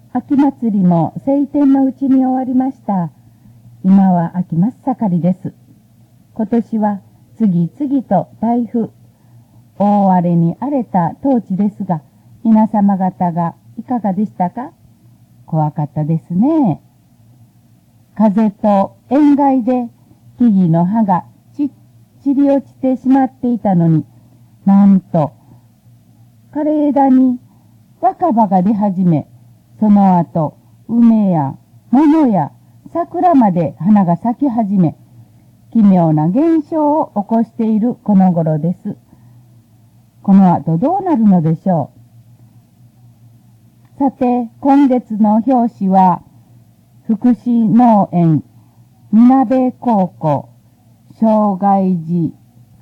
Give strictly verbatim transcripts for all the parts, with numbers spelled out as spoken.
秋祭りも晴天のうちに終わりました。今は秋真っ盛りです。今年は次々と台風、大荒れに荒れた当地ですが、皆様方がいかがでしたか？怖かったですね。風と塩害で木々の葉がちっちり落ちてしまっていたのに、なんと枯れ枝に若葉が出始め、その後梅や桃や桜まで花が咲き始め、奇妙な現象を起こしているこの頃です。この後どうなるのでしょう。さて、今月の表紙は、福祉農園、みなべ高校、障害児、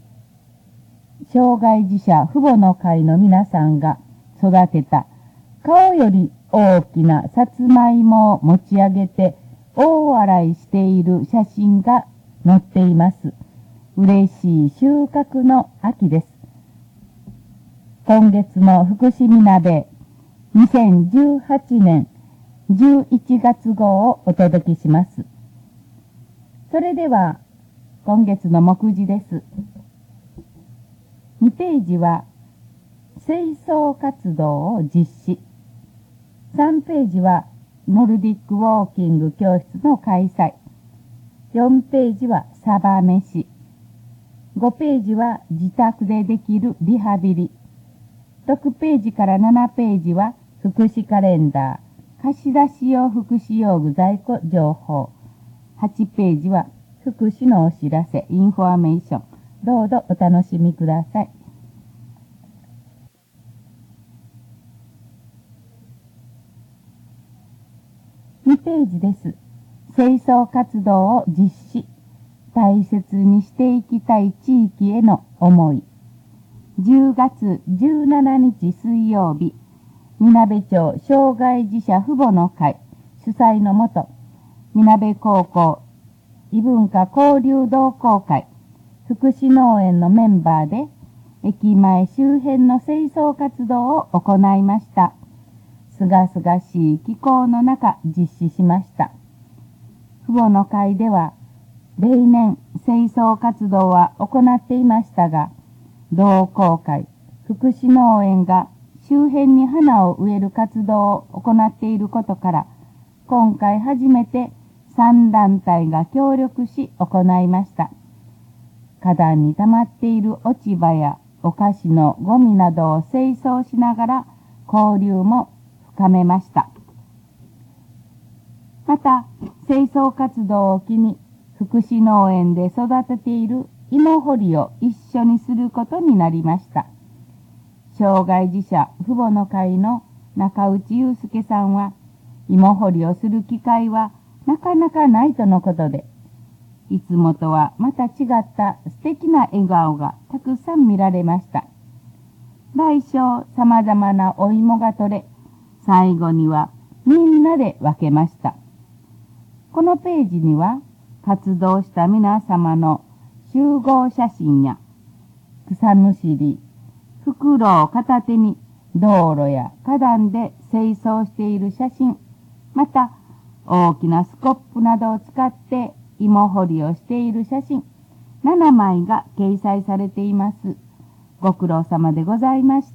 障害児者父母の会の皆さんが育てた、顔より大きなさつまいもを持ち上げて大笑いしている写真が載っています。嬉しい収穫の秋です。今月も福祉みなべにせんじゅうはちねんじゅういちがつ号をお届けします。それでは今月の目次です。にページは清掃活動を実施。さんページはノルディックウォーキング教室の開催。よんページはサバ飯。ごページは自宅でできるリハビリ。ろくページからななページは福祉カレンダー、貸し出し用福祉用具在庫情報。はちページは福祉のお知らせ、インフォメーション。どうぞお楽しみください。にページです。清掃活動を実施。大切にしていきたい地域への思い。じゅうがつじゅうしちにち水曜日、みなべ町障害児者父母の会主催のもと、みなべ高校異文化交流同好会福祉農園のメンバーで駅前周辺の清掃活動を行いました。すがすがしい気候の中実施しました。父母の会では例年清掃活動は行っていましたが、同好会福祉農園が周辺に花を植える活動を行っていることから、今回初めてさん団体が協力し行いました。花壇に溜まっている落ち葉やお菓子のゴミなどを清掃しながら交流も深めました。また、清掃活動を機に福祉農園で育てている芋掘りを一緒にすることになりました。障害児者父母の会の中内祐介さんは、芋掘りをする機会はなかなかないとのことで、いつもとはまた違った素敵な笑顔がたくさん見られました。大小様々なお芋が取れ、最後にはみんなで分けました。このページには活動した皆様の集合写真や草むしり、袋を片手に道路や花壇で清掃している写真、また大きなスコップなどを使って芋掘りをしている写真、ななまいが掲載されています。ご苦労様でございました。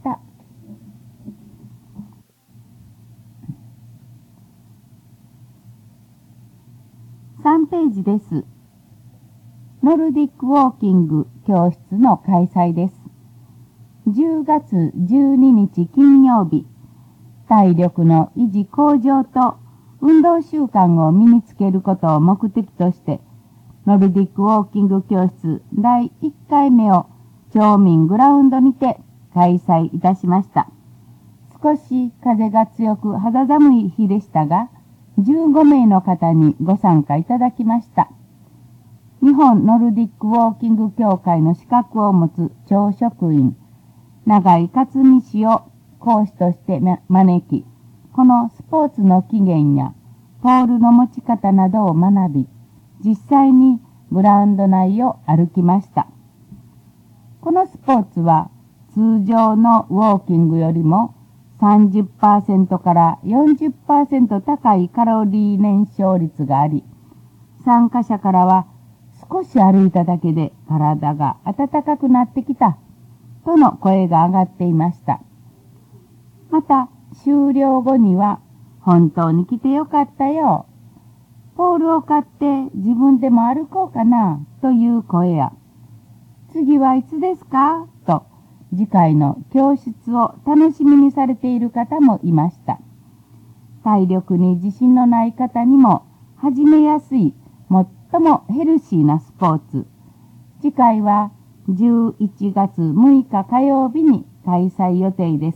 さんページです。ノルディックウォーキング教室の開催です。じゅうがつじゅうににち金曜日、体力の維持向上と運動習慣を身につけることを目的として、ノルディックウォーキング教室だいいっかいめを町民グラウンドにて開催いたしました。少し風が強く肌寒い日でしたが、じゅうごめいの方にご参加いただきました。日本ノルディックウォーキング協会の資格を持つ町職員、永井克美氏を講師として招き、このスポーツの起源やポールの持ち方などを学び、実際にグラウンド内を歩きました。このスポーツは通常のウォーキングよりもさんじゅっパーセント から よんじゅっパーセント 高いカロリー燃焼率があり、参加者からは少し歩いただけで体が温かくなってきたとの声が上がっていました。また終了後には本当に来てよかったよ。ポールを買って自分でも歩こうかなという声や、次はいつですかと次回の教室を楽しみにされている方もいました。体力に自信のない方にも始めやすい最もヘルシーなスポーツ。次回はじゅういちがつむいか火曜日に開催予定です。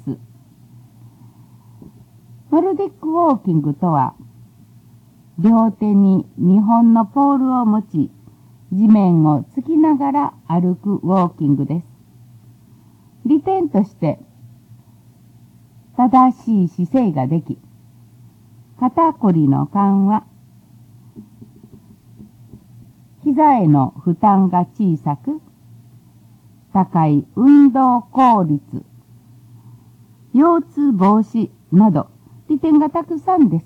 ノルディックウォーキングとは、両手ににほんのポールを持ち、地面をつきながら歩くウォーキングです。利点として、正しい姿勢ができ、肩こりの緩和、膝への負担が小さく、高い運動効率、腰痛防止など利点がたくさんです。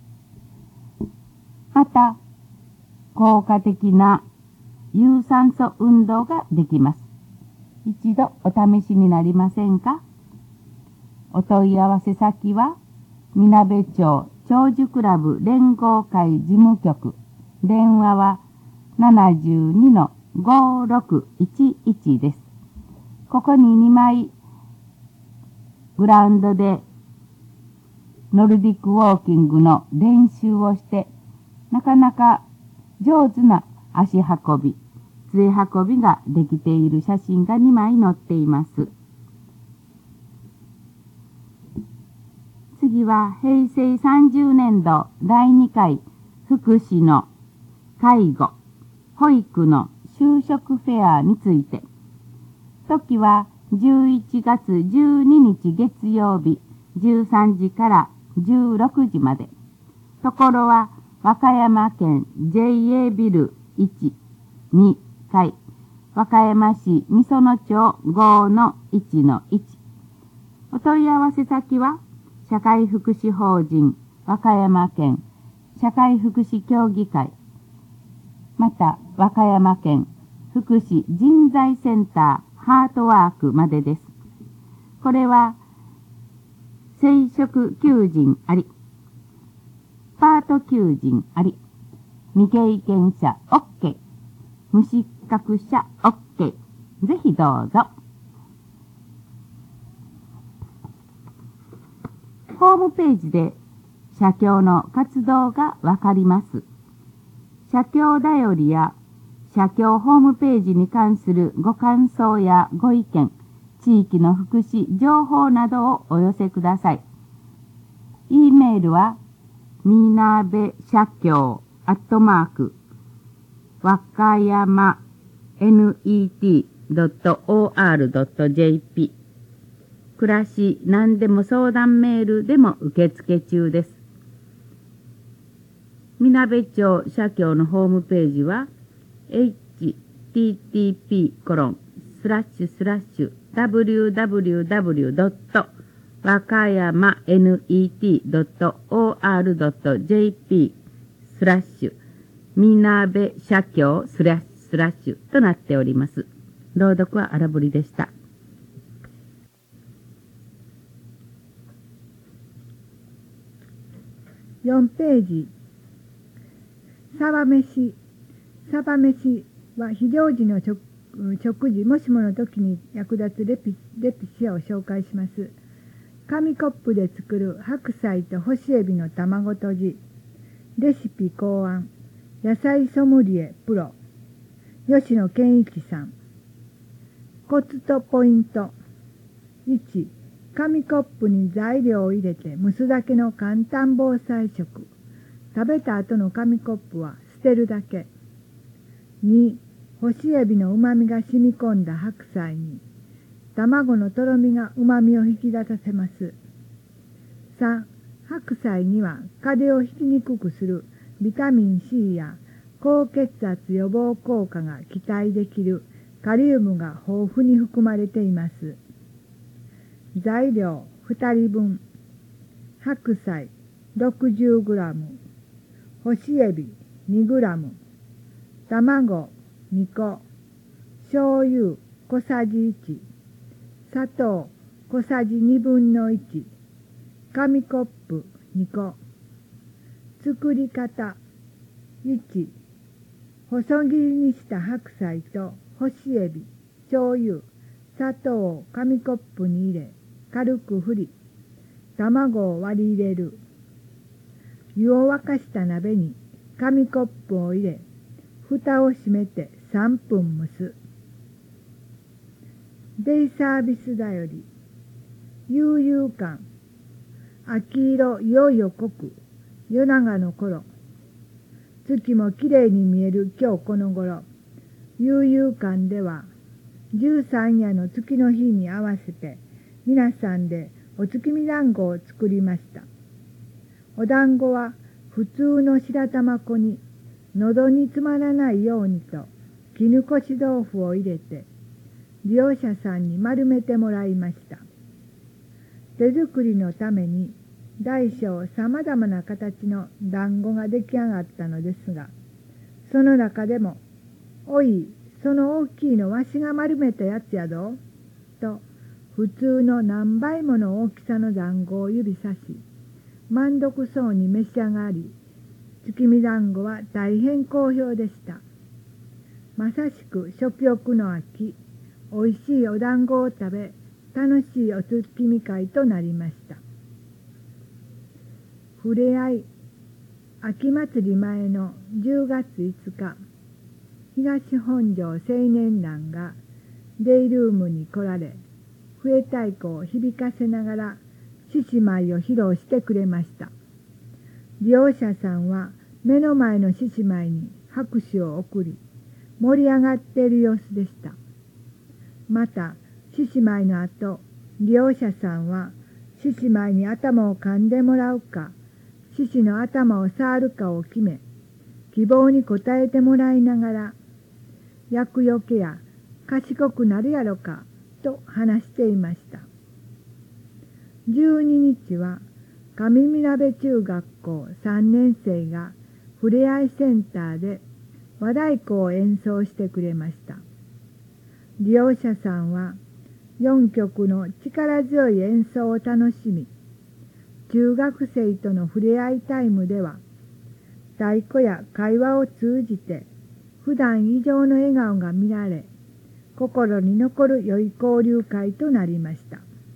また、効果的な有酸素運動ができます。一度お試しになりませんか？お問い合わせ先は、みなべ町長寿クラブ連合会事務局、電話は ななじゅうにのごろくいちいち です。ここににまいグラウンドでノルディックウォーキングの練習をして、なかなか上手な足運び、杖運びができている写真がにまい載っています。次はへいせいさんじゅうねんどだいにかい福祉の介護、保育の就職フェアについて。時はじゅういちがつじゅうににち月曜日じゅうさんじからじゅうろくじまで。ところは和歌山県 ジェイエー ビルいち、にかい、和歌山市美園町 ごのいちのいち。お問い合わせ先は、社会福祉法人和歌山県社会福祉協議会、また和歌山県福祉人材センターハートワークまでです。これは、生殖求人あり、パート求人あり、未経験者 OK、無資格者 OK。ぜひどうぞ。ホームページで社協の活動がわかります。社協だよりや社協ホームページに関するご感想やご意見、地域の福祉情報などをお寄せください。e メールはみなべ社協アットマーク和歌山 ネット ドット オーアール ドット ジェーピー 暮らし何でも相談メールでも受付中です。みなべ町社協のホームページは エイチティーティーピーコロンスラッシュスラッシュダブリューダブリューダブリュードット和歌山 ネット ドット オーアール ドット ジェーピー スラッシュみなべ社協スラッシュスラッシュとなっております。朗読は荒堀でした。 よんページ。サバ飯。サバ飯は非常時の食食事もしもの時に役立つレピレピシアを紹介します。紙コップで作る白菜と干しエビの卵とじ。レシピ考案。野菜ソムリエプロ。吉野健一さん。コツとポイント。いち、紙コップに材料を入れて蒸すだけの簡単防災食。食べた後の紙コップは捨てるだけ。に、干しエビの旨味が染み込んだ白菜に、卵のとろみが旨味を引き立たせます。さん、白菜には風邪をひきにくくするビタミン C や高血圧予防効果が期待できるカリウムが豊富に含まれています。材料、フふたりぶん、白菜 ろくじゅうグラム、干しエビ にグラム、卵にこ、醤油小さじいち、砂糖小さじにぶんのいち、紙コップにこ。作り方いち、細切りにした白菜と干しエビ、醤油、砂糖を紙コップに入れ、軽く振り、卵を割り入れる。湯を沸かした鍋に紙コップを入れ、蓋を閉めてさんぷん蒸す。デイサービスだより、悠々感、秋色いよいよ濃く、夜長の頃、月もきれいに見える今日この頃、悠々館では、十三夜の月の日に合わせて、皆さんでお月見団子を作りました。お団子は普通の白玉粉に、喉に詰まらないようにと、絹こし豆腐を入れて、利用者さんに丸めてもらいました。手作りのために、大小さまざまな形の団子が出来上がったのですが、その中でも、おい、その大きいのわしが丸めたやつやど、と、普通の何倍もの大きさの団子を指さし、満足そうに召し上がり、月見団子は大変好評でした。まさしく食欲の秋、おいしいお団子を食べ、楽しいお月見会となりました。ふれあい、秋祭り前のじゅうがついつか、東本庄青年団がデイルームに来られ、笛太鼓を響かせながら獅子舞を披露してくれました。利用者さんは目の前の獅子舞に拍手を送り、盛り上がっている様子でした。また、獅子舞の後、利用者さんは獅子舞に頭を噛んでもらうか、獅子の頭を触るかを決め、希望に応えてもらいながら、厄除けや賢くなるやろか、と話していました。じゅうににちは、上みなべ中学校さんねんせいがふれあいセンターで和太鼓を演奏してくれました。利用者さんはよんきょくの力強い演奏を楽しみ、中学生とのふれあいタイムでは、太鼓や会話を通じて普段以上の笑顔が見られ、心に残る良い交流会となりました。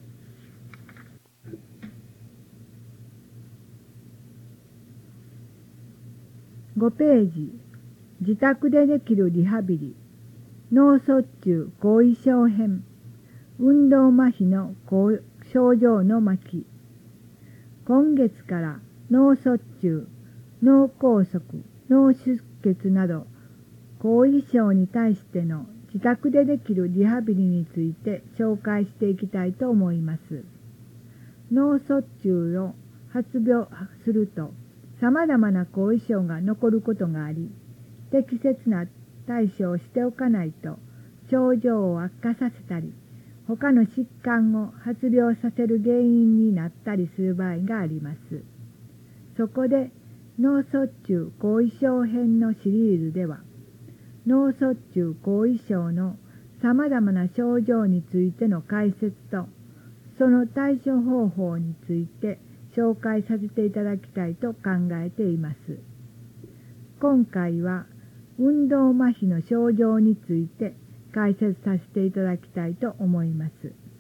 ごページ、自宅でできるリハビリ、脳卒中後遺症編、運動麻痺の症状の巻。今月から脳卒中、脳梗塞、脳出血など後遺症に対しての自宅でできるリハビリについて紹介していきたいと思います。脳卒中を発病すると様々な後遺症が残ることがあり、適切な対処をしておかないと症状を悪化させたり、他の疾患を発病させる原因になったりする場合があります。そこで脳卒中後遺症編のシリーズでは、脳卒中後遺症の様々な症状についての解説と、その対処方法について紹介させていただきたいと考えています。今回は運動麻痺の症状について解説させていただきたいと思います。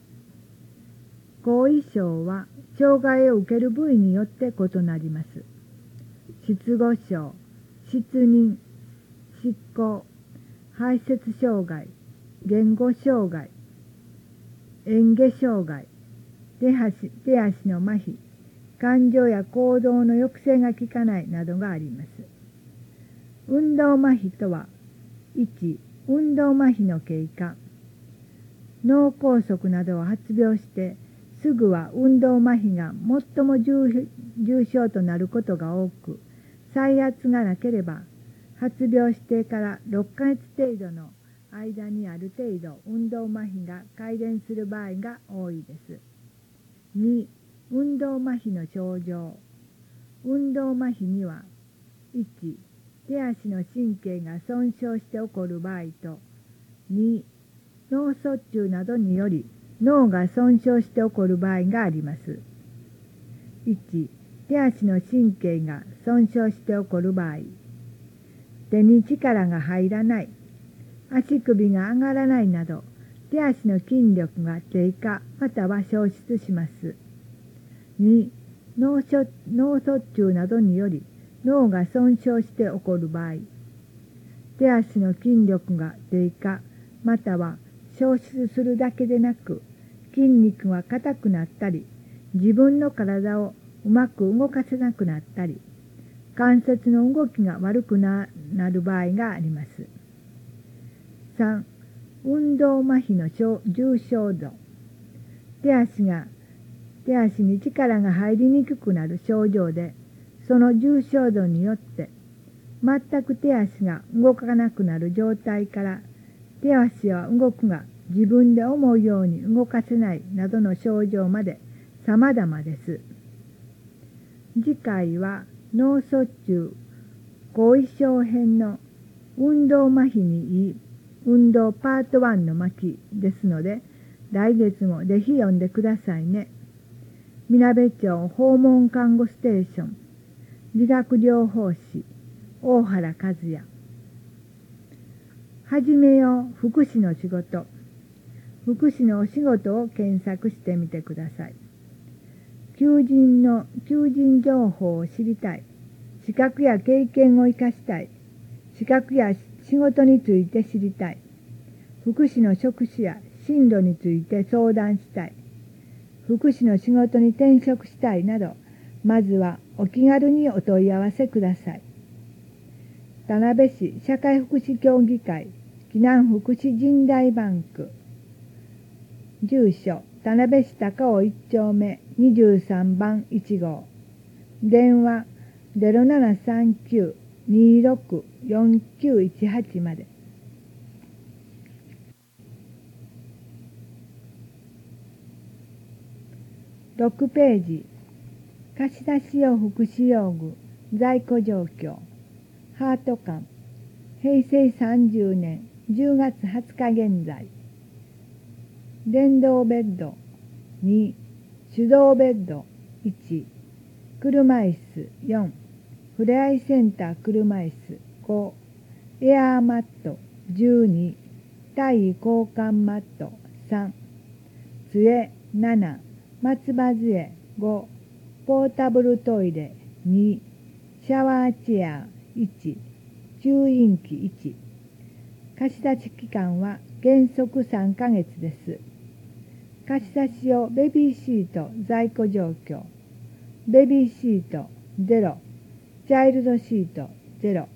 後遺症は障害を受ける部位によって異なります。失語症、失認、失行、排泄障害、言語障害、嚥下障害、手足、手足の麻痺、感情や行動の抑制が効かないなどがあります。運動麻痺とは、いち、運動麻痺の経過。脳梗塞などを発病して、すぐは運動麻痺が最も 重, 重症となることが多く、再発がなければ、発病してからろっかげつ程度の間にある程度運動麻痺が改善する場合が多いです。 に、運動麻痺の症状。運動麻痺には、いち、手足の神経が損傷して起こる場合と、に、脳卒中などにより脳が損傷して起こる場合があります。いち、手足の神経が損傷して起こる場合、手に力が入らない、足首が上がらないなど、手足の筋力が低下または消失します。に、脳卒中などにより脳が損傷して起こる場合、手足の筋力が低下または消失するだけでなく、筋肉が硬くなったり、自分の体をうまく動かせなくなったり、関節の動きが悪くなる場合があります。さん、運動麻痺の重症度。手足が、手足に力が入りにくくなる症状で、その重症度によって、全く手足が動かなくなる状態から、手足は動くが自分で思うように動かせないなどの症状まで様々です。次回は脳卒中後遺症編の運動麻痺にいい運動パートワンの巻ですので、来月もぜひ読んでくださいね。みなべ町訪問看護ステーション理学療法士大原和也。始めよう福祉の仕事。福祉のお仕事を検索してみてください。求人の求人情報を知りたい。資格や経験を生かしたい。資格や仕事について知りたい。福祉の職種や進路について相談したい。福祉の仕事に転職したいなど、まずはお気軽にお問い合わせください。田辺市社会福祉協議会紀南福祉人材バンク。住所田辺市高尾いち丁目にじゅうさんばんいち号。電話 ゼロななさんきゅう にろく よんきゅういちはち まで。ろくページ。貸し出し用福祉用具在庫状況。ハート館。へいせいさんじゅうねんじゅうがつはつか現在。電動ベッドに、手動ベッドいち、車椅子よん、ふれあいセンター車椅子ご、エアーマットじゅうに、体位交換マットさん、杖なな、松葉杖ご、ポータブルトイレに、シャワーチェアいち、吸引機いち。貸し出し期間は原則さんかげつです。貸し出し用ベビーシート在庫状況。ベビーシートゼロ、チャイルドシートゼロ。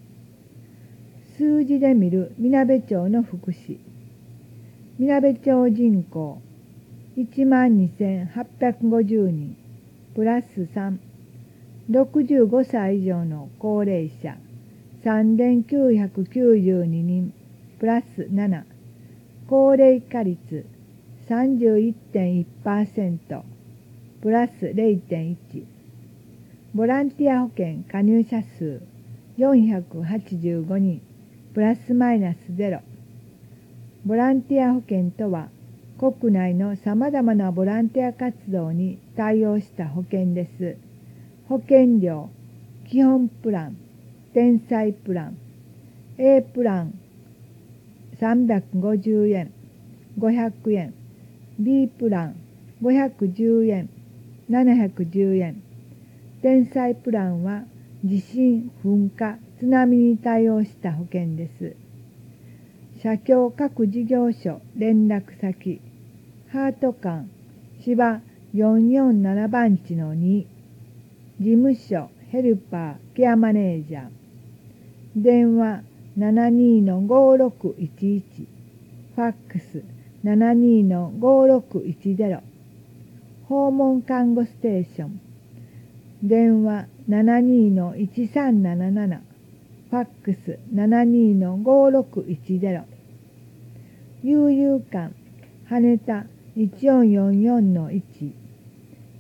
数字で見るみなべ町の福祉。みなべ町人口いちまんにせんはっぴゃくごじゅうにん、プラスさん。ろくじゅうごさい以上の高齢者さんぜんきゅうひゃくきゅうじゅうににん、プラスなな。高齢化率 さんじゅういってんいちパーセント、プラス れいてんいち。ボランティア保険加入者数よんひゃくはちじゅうごにん、プラスマイナスゼロ。ボランティア保険とは、国内のさまざまなボランティア活動に対応した保険です。保険料、基本プラン、天才プラン、A プランさんびゃくごじゅうえん、ごひゃくえん、B プランごひゃくじゅうえん、ななひゃくじゅうえん。天才プランは地震、噴火、津波に対応した保険です。社協各事業所連絡先、ハート館芝よんよんなな番地のに、事務所ヘルパーケアマネージャー。電話 ななにーごろくいちいち、ファックス ななにーごろくいちゼロ。訪問看護ステーション。電話 ななにーいちさんなななな、ファックス ななにーごろくいちゼロ。悠々館羽田いちよんよんよんのいち、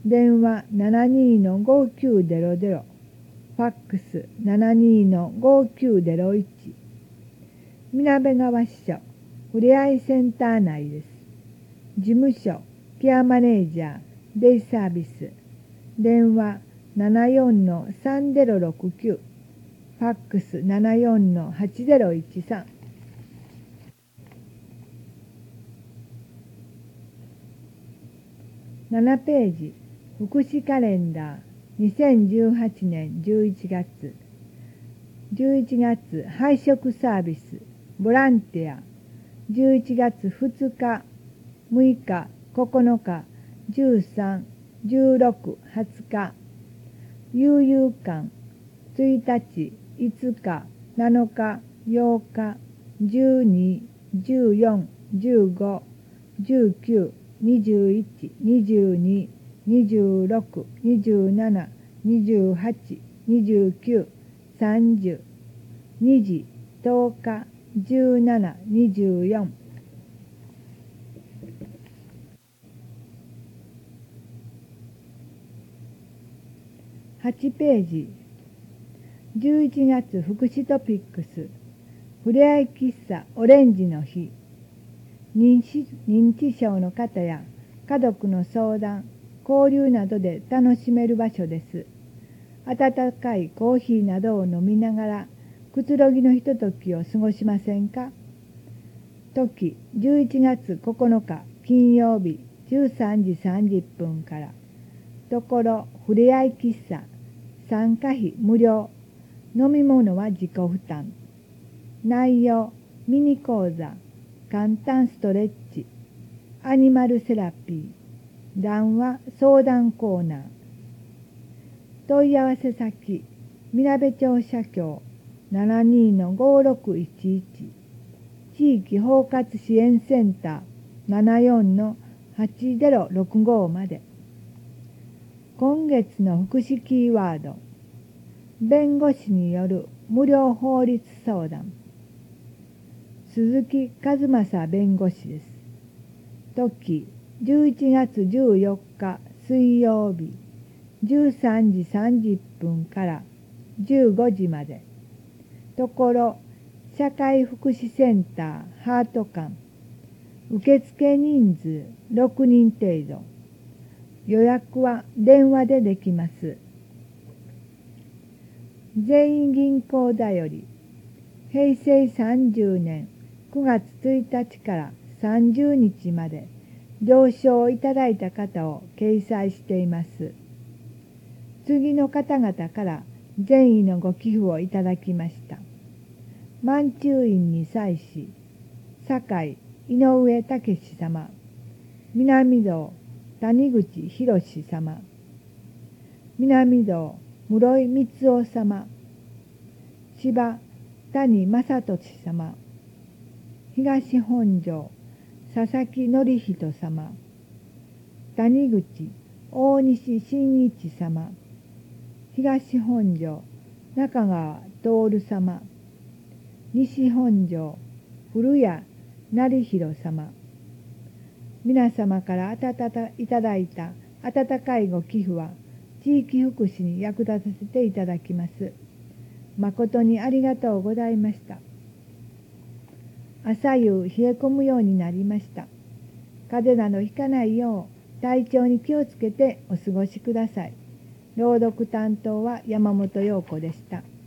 電話 ななにーごきゅうゼロゼロ、ファックス ななにーごきゅうゼロいち。みなべ川支所ふれあいセンター内です。事務所ケアマネージャーデイサービス、電話 ななよんのさんゼロろくきゅう、ファックス ななよんのはちゼロいちさん。ななページ、福祉カレンダーにせんじゅうはちねんじゅういちがつ。じゅういちがつ配食サービスボランティア、じゅういちがつふつか、むいか、ここのか、じゅうさん、じゅうろく、はつか、悠々館ついたち、いつか、なのか、ようか、じゅうに、じゅうよん、じゅうご、じゅうきゅう、にじゅういち、にじゅうに、にじゅうろく、にじゅうなな、にじゅうはち、にじゅうきゅう、さんじゅう、にじ、とおか、じゅうなな、にじゅうよん。はちページ、じゅういちがつ福祉トピックス、ふれあい喫茶オレンジの日、認知、認知症の方や家族の相談、交流などで楽しめる場所です。温かいコーヒーなどを飲みながらくつろぎのひとときを過ごしませんか。時じゅういちがつここのか金曜日じゅうさんじさんじゅっぷんから。ところふれあい喫茶、参加費無料、飲み物は自己負担。内容ミニ講座、簡単ストレッチ、アニマルセラピー、談話相談コーナー。問い合わせ先みなべ町社協 ななにーごろくいちいち、地域包括支援センター ななよんのはちゼロろくご まで。今月の福祉キーワード、弁護士による無料法律相談、鈴木和正弁護士です。時じゅういちがつじゅうよっか水曜日じゅうさんじさんじゅっぷんからじゅうごじまで。ところ社会福祉センターハート館、受付人数ろくにん程度、予約は電話でできます。全員銀行だよりへいせいさんじゅうねんくがつついたちからさんじゅうにちまで了承いただいた方を掲載しています。次の方々から善意のご寄付をいただきました。満中院に際し、堺井上武様、南道谷口博様、南道室井光夫様、千葉谷正俊様、東本庄佐々木則人様、谷口大西真一様、東本庄中川徹様、西本庄古谷成弘様、皆様からいただいた温かいご寄付は地域福祉に役立たせていただきます。誠にありがとうございました。朝夕冷え込むようになりました。風邪などひかないよう体調に気をつけてお過ごしください。朗読担当は山本陽子でした。